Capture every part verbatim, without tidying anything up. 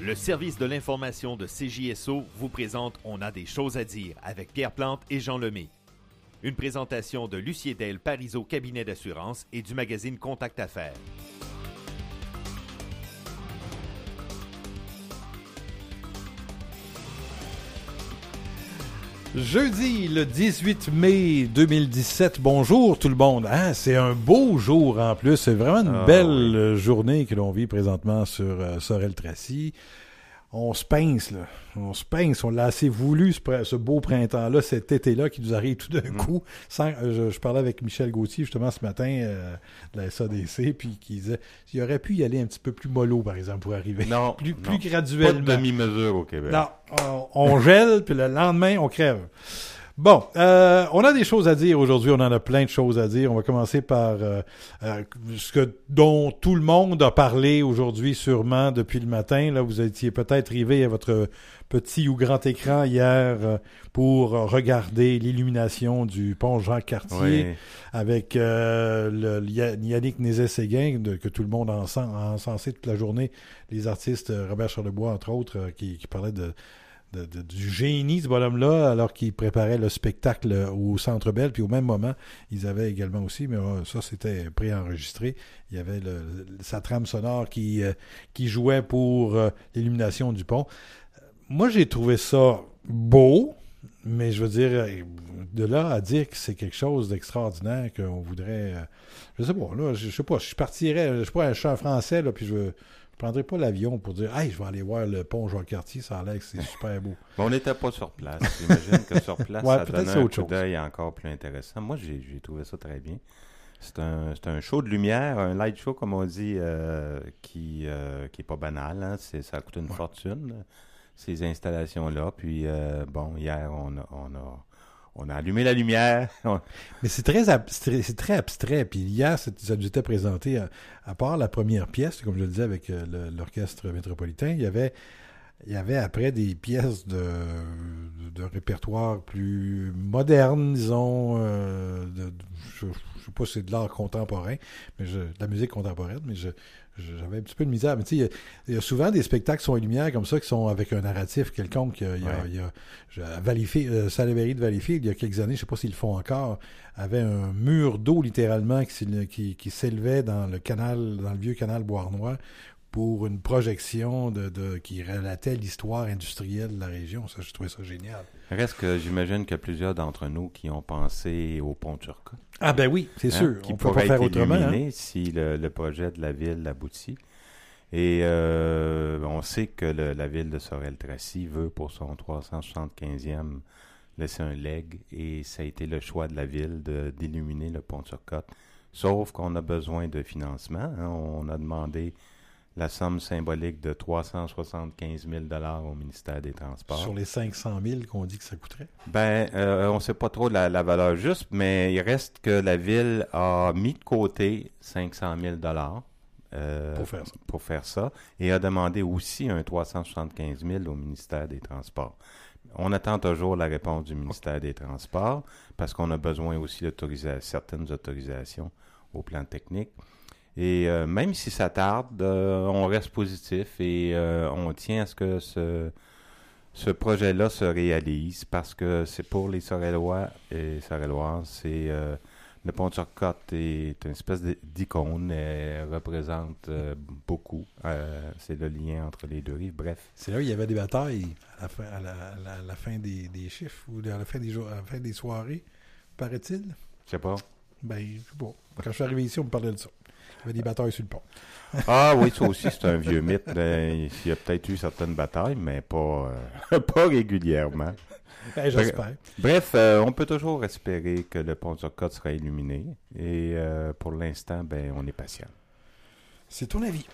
Le service de l'information de C J S O vous présente On a des choses à dire avec Pierre Plante et Jean Lemay. Une présentation de Lucier Del Parizeau Cabinet d'assurance et du magazine Contact Affaires. Jeudi, le dix-huit mai deux mille dix-sept. Bonjour tout le monde. Hein, c'est un beau jour en plus. C'est vraiment une oh, belle oui. journée que l'on vit présentement sur euh, Sorel-Tracy. On se pince, là. On se pince. On l'a assez voulu, ce, ce beau printemps-là, cet été-là qui nous arrive tout d'un mmh. coup. Sans, je, je parlais avec Michel Gauthier, justement, ce matin, euh, de la S A D C, puis qui disait qu'il aurait pu y aller un petit peu plus mollo, par exemple, pour arriver. Non, plus, non. plus graduellement. Pas de demi-mesure au Québec. Non, on, on gèle, puis le lendemain, on crève. Bon, euh, on a des choses à dire aujourd'hui, on en a plein de choses à dire. On va commencer par euh, euh, ce que dont tout le monde a parlé aujourd'hui sûrement depuis le matin. Là, vous étiez peut-être arrivé à votre petit ou grand écran hier euh, pour regarder l'illumination du pont Jean-Cartier oui. avec euh, le, Yannick Nézet-Séguin, de, que tout le monde a encensé toute la journée. Les artistes, Robert Charlebois entre autres, euh, qui, qui parlaient de De, de, du génie ce bonhomme-là, alors qu'il préparait le spectacle au Centre Bell, puis au même moment, ils avaient également aussi, mais ça, c'était préenregistré, il y avait le, sa trame sonore qui, euh, qui jouait pour euh, l'illumination du pont. Moi, j'ai trouvé ça beau, mais je veux dire, de là à dire que c'est quelque chose d'extraordinaire, qu'on voudrait... Euh, je sais pas, là, je, je sais pas, je partirais, je sais pas, je suis un Français, là, puis je veux... Je ne prendrais pas l'avion pour dire « Hey, je vais aller voir le pont Jean-Cartier, ça a l'air que c'est super beau. » On n'était pas sur place. J'imagine que sur place, ouais, ça donnait un coup d'œil encore plus intéressant. Moi, j'ai, j'ai trouvé ça très bien. C'est un, c'est un show de lumière, un light show, comme on dit, euh, qui euh, qui est pas banal. Hein. C'est, ça a coûté une ouais. fortune, ces installations-là. Puis, euh, bon, hier, on a... On a On a allumé la lumière. Mais c'est très, abstrait, c'est très abstrait. Puis hier, ça nous était présenté, à, à part la première pièce, comme je le disais avec euh, le, l'orchestre métropolitain, il y avait, il y avait après des pièces de, de répertoire plus modernes, disons. Euh, de, je ne sais pas si c'est de l'art contemporain, mais je, de la musique contemporaine, mais je... J'avais un petit peu de misère, mais tu sais, il y a, il y a souvent des spectacles qui sont lumière comme ça, qui sont avec un narratif quelconque. Il y a, ouais. il y a, il y a Valleyfield, euh, Salaberry de Valleyfield, il y a quelques années, je sais pas s'ils le font encore, avait un mur d'eau littéralement qui, qui, qui s'élevait dans le canal, dans le vieux canal Beauharnois, pour une projection de, de qui relatait l'histoire industrielle de la région. Ça, je trouvais ça génial. Reste que j'imagine qu'il y a plusieurs d'entre nous qui ont pensé au pont Turcotte. Ah ben oui, c'est hein, sûr. Qui on peut pas faire autrement. Hein? Si le, le projet de la ville aboutit. Et euh, on sait que le, la ville de Sorel-Tracy veut pour son trois cent soixante-quinzième laisser un legs, et ça a été le choix de la ville de, d'illuminer le pont Turcotte. Sauf qu'on a besoin de financement. Hein. On a demandé la somme symbolique de trois cent soixante-quinze mille dollars au ministère des Transports. Sur les cinq cent mille qu'on dit que ça coûterait? Ben, euh, on ne sait pas trop la, la valeur juste, mais il reste que la ville a mis de côté cinq cent mille dollars euh, pour faire ça. Pour faire ça, et a demandé aussi un trois cent soixante-quinze mille au ministère des Transports. On attend toujours la réponse du ministère des Transports, parce qu'on a besoin aussi de certaines autorisations au plan technique. Et euh, même si ça tarde, euh, on reste positif et euh, on tient à ce que ce, ce projet-là se réalise, parce que c'est pour les Sorellois et Sorelloises. C'est, euh, le pont Turcotte est une espèce d'icône, elle représente euh, beaucoup. Euh, c'est le lien entre les deux rives. Bref. C'est là où il y avait des batailles à la fin, à la, à la, à la fin des, des chiffres ou à la fin des, jours, à la fin des soirées, paraît-il? Je sais pas. Ben, je sais pas. Quand je suis arrivé ici, on me parlait de ça. Il y avait des batailles sur le pont. Ah oui, ça aussi, c'est un vieux mythe. Il y a peut-être eu certaines batailles, mais pas, euh, pas régulièrement. Ben, j'espère. Bref, euh, on peut toujours espérer que le pont Turcotte sera illuminé. Et euh, pour l'instant, ben, on est patient. C'est ton avis.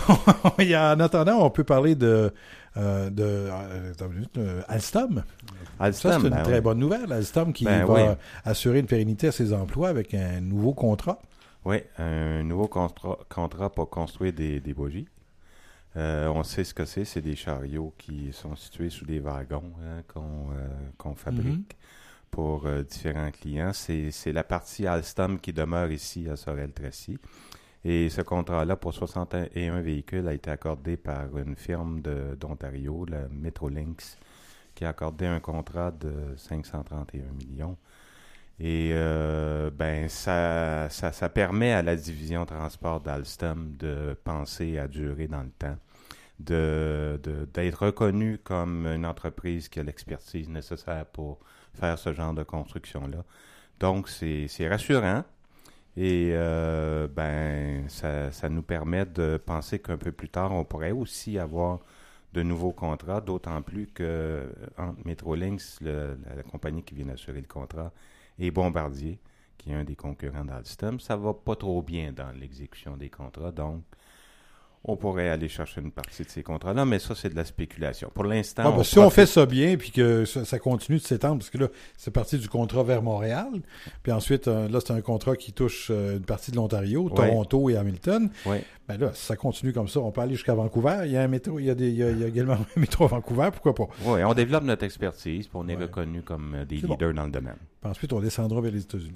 Et en attendant, on peut parler de, euh, de, euh, de Alstom. Alstom, ça, c'est une ben très oui. bonne nouvelle. Alstom qui ben va oui. assurer une pérennité à ses emplois avec un nouveau contrat. Oui, un nouveau contrat, contrat pour construire des, des bogies. Euh, on sait ce que c'est. C'est des chariots qui sont situés sous des wagons hein, qu'on, euh, qu'on fabrique mm-hmm. pour euh, différents clients. C'est, c'est la partie Alstom qui demeure ici à Sorel-Tracy. Et ce contrat-là, pour soixante et un véhicules, a été accordé par une firme de, d'Ontario, la Metrolinx, qui a accordé un contrat de cinq cent trente et un millions. Et euh, ben ça, ça, ça permet à la division transport d'Alstom de penser à durer dans le temps, de, de, d'être reconnue comme une entreprise qui a l'expertise nécessaire pour faire ce genre de construction-là. Donc, c'est, c'est rassurant. Et euh, ben, ça, ça nous permet de penser qu'un peu plus tard, on pourrait aussi avoir de nouveaux contrats, d'autant plus que entre Metrolinx, le, la, la compagnie qui vient d'assurer le contrat, et Bombardier, qui est un des concurrents d'Alstom, ça va pas trop bien dans l'exécution des contrats. Donc, on pourrait aller chercher une partie de ces contrats-là, mais ça, c'est de la spéculation. Pour l'instant, ah, on ben, si profite... on fait ça bien, puis que ça, ça continue de s'étendre, parce que là, c'est parti du contrat vers Montréal, puis ensuite, euh, là, c'est un contrat qui touche euh, une partie de l'Ontario, Toronto ouais. et Hamilton. Oui. Ben là, si ça continue comme ça, on peut aller jusqu'à Vancouver. Il y a un métro, il y a, des, il y a, il y a également un métro à Vancouver, pourquoi pas? Oui, on développe notre expertise, puis on est ouais. reconnu comme euh, des c'est leaders bon. dans le domaine. Puis ensuite, on descendra vers les États-Unis.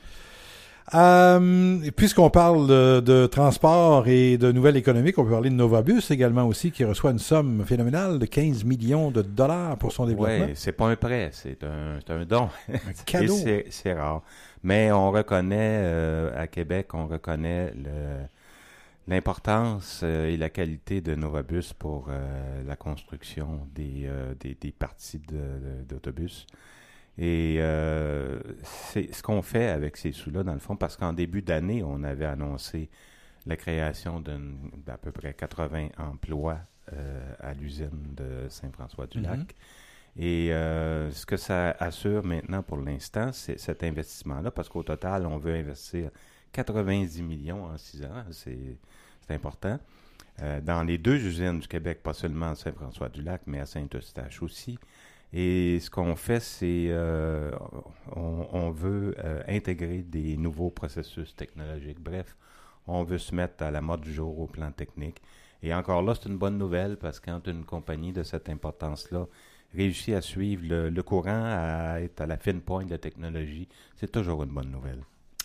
Euh, et puisqu'on parle de, de transport et de nouvelles économiques, on peut parler de Novabus également aussi, qui reçoit une somme phénoménale de quinze millions de dollars pour son développement. Oui, c'est pas un prêt, c'est un, c'est un don. Un cadeau. Et c'est, c'est rare. Mais on reconnaît, euh, à Québec, on reconnaît le, l'importance euh, et la qualité de Novabus pour euh, la construction des, euh, des, des parties de, de, d'autobus. Et euh, c'est ce qu'on fait avec ces sous-là, dans le fond, parce qu'en début d'année, on avait annoncé la création d'une, d'à peu près quatre-vingts emplois euh, à l'usine de Saint-François-du-Lac. Mm-hmm. Et euh, ce que ça assure maintenant pour l'instant, c'est cet investissement-là, parce qu'au total, on veut investir quatre-vingt-dix millions en six ans. C'est, c'est important. Euh, dans les deux usines du Québec, pas seulement à Saint-François-du-Lac, mais à Saint-Eustache aussi. Et ce qu'on fait, c'est euh, on, on veut euh, intégrer des nouveaux processus technologiques. Bref, on veut se mettre à la mode du jour au plan technique. Et encore là, c'est une bonne nouvelle parce que quand une compagnie de cette importance-là réussit à suivre le, le courant, à être à la fine pointe de la technologie, c'est toujours une bonne nouvelle.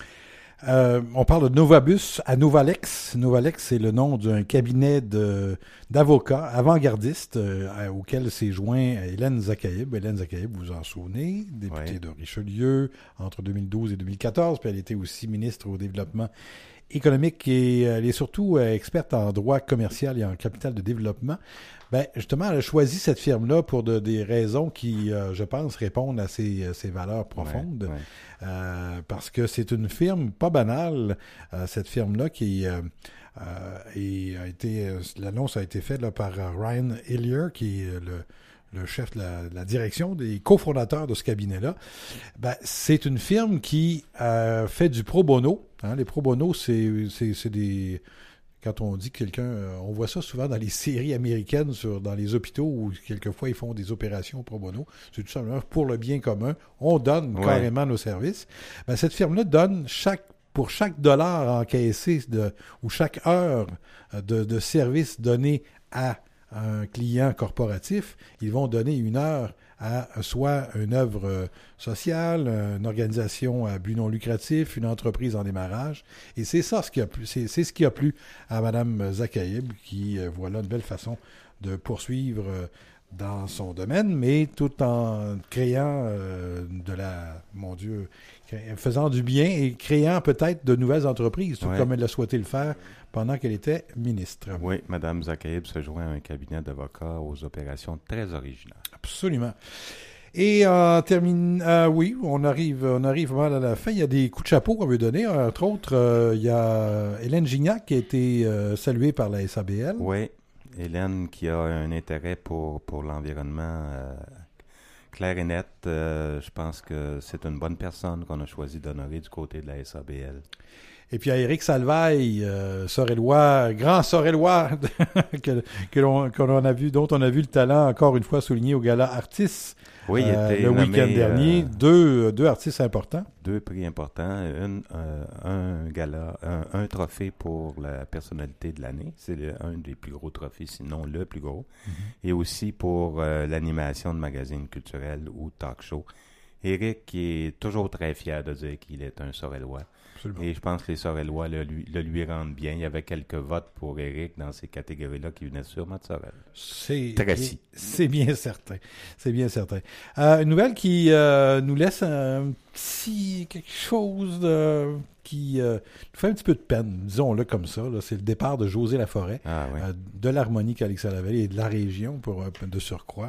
Euh, on parle de Novabus à Novalex. Novalex, c'est le nom d'un cabinet de, d'avocats avant-gardistes euh, auquel s'est joint Hélène Zakaïb. Hélène Zakaïb, vous vous en souvenez, députée ouais. de Richelieu entre deux mille douze et deux mille quatorze, puis elle était aussi ministre au développement économique et elle est surtout euh, experte en droit commercial et en capital de développement. Ben, justement, elle a choisi cette firme-là pour de, des raisons qui, euh, je pense, répondent à ses, ses valeurs profondes. Ouais, ouais. Euh, parce que c'est une firme pas banale, euh, cette firme-là, qui euh, euh, et a été, l'annonce a été faite là, par Ryan Hillier, qui est le le chef de la, de la direction, des cofondateurs de ce cabinet-là. Ben, c'est une firme qui euh, fait du pro bono. Hein. Les pro bono, c'est, c'est, c'est des... Quand on dit que quelqu'un... Euh, on voit ça souvent dans les séries américaines, sur, dans les hôpitaux, où quelquefois ils font des opérations pro bono. C'est tout simplement pour le bien commun. On donne ouais. carrément nos services. Ben, cette firme-là donne chaque pour chaque dollar encaissé de, ou chaque heure de, de service donné à un client corporatif, ils vont donner une heure à soit une œuvre sociale, une organisation à but non lucratif, une entreprise en démarrage. Et c'est ça ce qui a plu, c'est, c'est ce qui a plu à Mme Zakaïb, qui euh, voilà une belle façon de poursuivre euh, dans son domaine, mais tout en créant euh, de la, mon Dieu, faisant du bien et créant peut-être de nouvelles entreprises, tout ouais. comme elle a souhaité le faire pendant qu'elle était ministre. Oui, Mme Zakaïb se joint à un cabinet d'avocats aux opérations très originales. Absolument. Et en euh, termine, euh, oui, on arrive, on arrive vraiment à la fin. Il y a des coups de chapeau qu'on veut donner. Entre autres, euh, il y a Hélène Gignac qui a été euh, saluée par la S A B L. Oui, Hélène qui a un intérêt pour, pour l'environnement euh, clair et net. Euh, je pense que c'est une bonne personne qu'on a choisi d'honorer du côté de la S A B L. Et puis à Éric Salvaille, euh, Sorellois, grand Sorellois, que, que l'on, qu'on a vu, dont on a vu le talent encore une fois souligné au Gala Artis oui, il euh, était le nommé, week-end dernier. Euh, deux, deux artistes importants. Deux prix importants. Une, euh, un gala, un, un trophée pour la personnalité de l'année. C'est le, un des plus gros trophées, sinon le plus gros. Mm-hmm. Et aussi pour euh, l'animation de magazines culturels ou talk show. Éric qui est toujours très fier de dire qu'il est un Sorellois. Absolument. Et je pense que les Sorellois le lui, le lui rendent bien. Il y avait quelques votes pour Éric dans ces catégories-là qui venaient sûrement de Sorel. C'est Tracy. bien, c'est bien certain. C'est bien certain. Euh, une nouvelle qui euh, nous laisse un petit quelque chose de, qui euh, nous fait un petit peu de peine, disons-le comme ça. Là. C'est le départ de José Laforêt, Ah, oui. euh, de l'harmonie Calixa-la-Vallée et de la région, pour euh, de surcroît.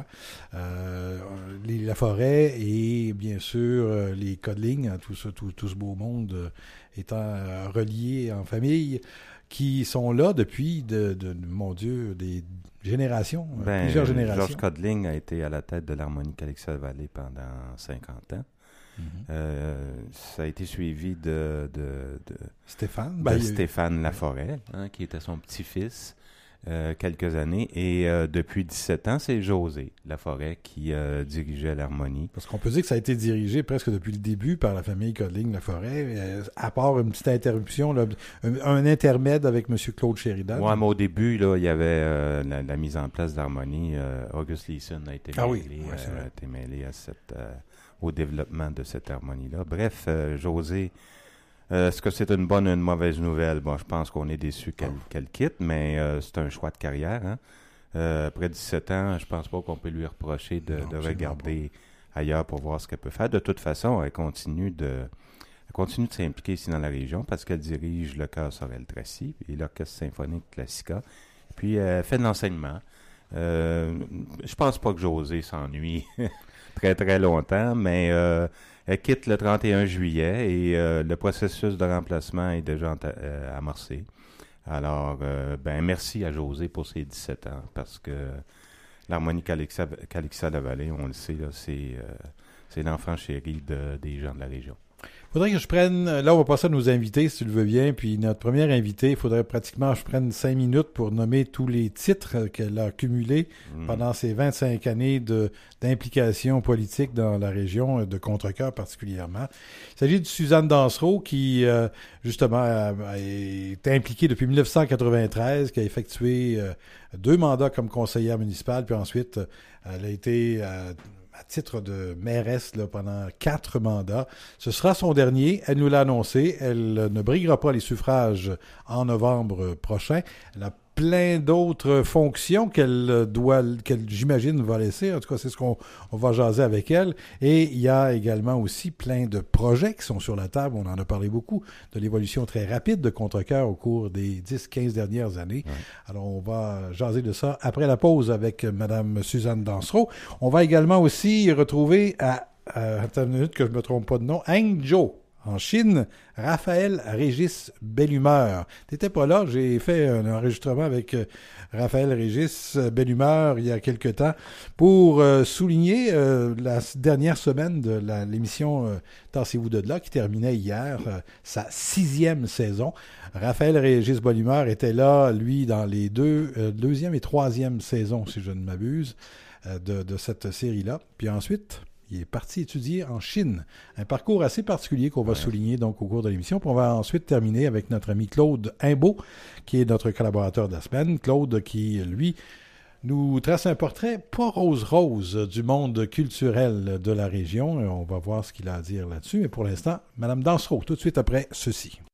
Euh, les Laforêt et bien sûr euh, les Codling, hein, tout, ça, tout, tout ce beau monde euh, étant euh, reliés en famille, qui sont là depuis, de, de, mon Dieu, des générations, Ben, plusieurs générations. Georges Codling a été à la tête de l'harmonie Calixa-la-Vallée pendant cinquante ans. Mm-hmm. Euh, ça a été suivi de, de, de, Stéphane. de Ben, Stéphane Laforêt, hein, qui était son petit-fils, euh, quelques années. Et euh, depuis dix-sept ans, c'est José Laforêt qui euh, dirigeait l'harmonie. Parce qu'on peut dire que ça a été dirigé presque depuis le début par la famille Codling-Laforêt, euh, à part une petite interruption, là, un, un intermède avec M. Claude Sheridan. Oui, mais au début, là, il y avait euh, la, la mise en place d'harmonie. Euh, Auguste Leeson a été mêlé, ah oui, ouais, euh, a été mêlé à cette, euh, au développement de cette harmonie-là. Bref, euh, José... Euh, est-ce que c'est une bonne ou une mauvaise nouvelle? Bon, je pense qu'on est déçu qu'elle, oh. qu'elle quitte, mais euh, c'est un choix de carrière. Hein? Euh, après dix-sept ans, je pense pas qu'on peut lui reprocher de, non, de regarder pas. ailleurs pour voir ce qu'elle peut faire. De toute façon, elle continue de, elle continue de s'impliquer ici dans la région parce qu'elle dirige le chœur Sorel-Tracy et l'Orchestre symphonique Classica. Puis, elle fait de l'enseignement. Euh, je pense pas que José s'ennuie très, très longtemps, mais... Euh, Elle quitte le trente et un juillet et euh, le processus de remplacement est déjà enta- euh, amorcé. Alors, euh, ben merci à José pour ses dix-sept ans parce que l'harmonie Calixa, Calixa-la-Vallée, on le sait, là, c'est, euh, c'est l'enfant chéri de, des gens de la région. Il faudrait que je prenne... Là, on va passer à nos invités, si tu le veux bien. Puis notre premier invité, il faudrait pratiquement que je prenne cinq minutes pour nommer tous les titres qu'elle a cumulés mmh. pendant ces vingt-cinq années de, d'implication politique dans la région, de Contrecœur particulièrement. Il s'agit de Suzanne Dansereau qui, euh, justement, a, a été impliquée depuis dix-neuf cent quatre-vingt-treize, qui a effectué euh, deux mandats comme conseillère municipale, puis ensuite, elle a été... Euh, à titre de mairesse là, pendant quatre mandats. Ce sera son dernier. Elle nous l'a annoncé. Elle ne briguera pas les suffrages en novembre prochain. Elle a plein d'autres fonctions qu'elle doit, qu'elle, j'imagine, va laisser. En tout cas, c'est ce qu'on on va jaser avec elle. Et il y a également aussi plein de projets qui sont sur la table. On en a parlé beaucoup de l'évolution très rapide de Contrecœur au cours des dix quinze dernières années. Ouais. Alors, on va jaser de ça après la pause avec Mme Suzanne Dansereau. On va également aussi retrouver à, à attends une minute que je ne me trompe pas de nom, Hangzhou. En Chine, Raphaël Régis Bellumeur. T'étais pas là, j'ai fait un enregistrement avec Raphaël Régis Bellumeur il y a quelque temps pour euh, souligner euh, la dernière semaine de la, l'émission euh, Tassez-vous de là qui terminait hier, euh, sa sixième saison. Raphaël Régis Bellumeur était là, lui, dans les deux, euh, deuxième et troisième saisons, si je ne m'abuse, euh, de, de cette série-là. Puis ensuite... il est parti étudier en Chine. Un parcours assez particulier qu'on va ouais. souligner donc au cours de l'émission. Puis on va ensuite terminer avec notre ami Claude Imbeau, qui est notre collaborateur de la semaine. Claude qui, lui, nous trace un portrait pas rose-rose du monde culturel de la région. On va voir ce qu'il a à dire là-dessus. Mais pour l'instant, Mme Dansereau, tout de suite après ceci.